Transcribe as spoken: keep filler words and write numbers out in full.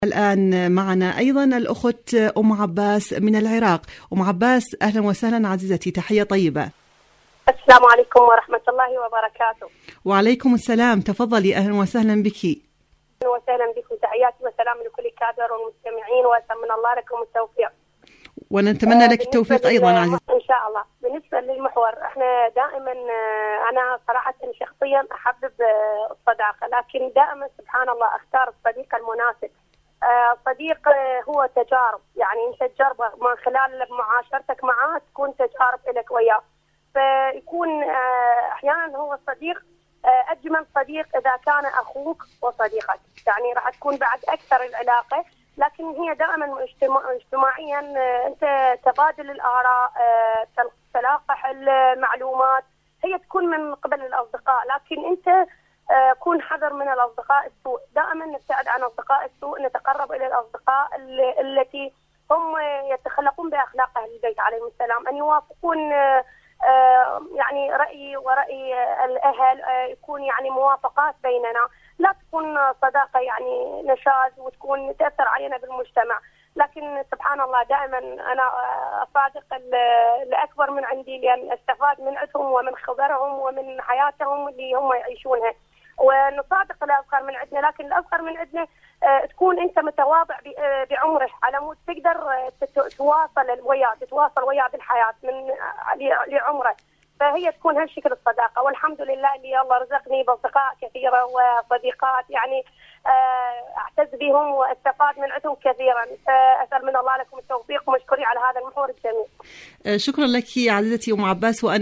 الآن معنا أيضا الأخت أم عباس من العراق. أم عباس أهلا وسهلا عزيزتي، تحية طيبة. السلام عليكم ورحمة الله وبركاته. وعليكم السلام، تفضلي، أهلا وسهلا بك. أهلا وسهلا بكم، تحياتي وسلام لكل كادر والمستمعين، وأتمنى الله لكم التوفيق ونتمنى لك التوفيق أيضا عزيزتي إن شاء الله. بالنسبة للمحور، احنا دائما أنا صراحة شخصيا أحبب الصداقة، لكن دائما سبحان الله أختار الصديق المناسب. صديق هو تجارب، يعني أنت تجربه من خلال معاشرتك معاه تكون تجارب لك وياه، فيكون أحيانا هو الصديق أجمل صديق إذا كان أخوك وصديقك، يعني راح تكون بعد أكثر العلاقة، لكن هي دائما اجتماعيا أنت تبادل الآراء، تلاقح المعلومات، هي تكون من قبل الأصدقاء، لكن أنت كون حذر من الأصدقاء السوء، دائما نبتعد عن أصدقاء السوء، نتقرب إلى الأصدقاء التي هم يتخلقون بأخلاق أهل البيت عليهم السلام، أن يوافقون يعني رأيي ورأي الأهل، يكون يعني موافقات بيننا، لا تكون صداقة يعني نشاز وتكون تأثر علينا بالمجتمع. لكن سبحان الله دائما أنا أصادق الأكبر من عندي، لأن استفاد من عندهم ومن خبرهم ومن حياتهم اللي هم يعيشونها، ونصادق الأصغر من عندنا، لكن الأصغر من عندنا تكون أنت متواضع بعمره على مود تقدر تتواصل وياه تتواصل وياه بالحياة من لعمره، فهي تكون هالشكل الصداقة. والحمد لله اللي الله رزقني بأصدقاء كثيرة وصديقات يعني أعتز بهم واستفاد من عندهم كثيرا، فأسأل من الله لكم التوفيق ومشكوري على هذا المحور الجميل. شكرا لك عزيزتي أم عباس. وأنا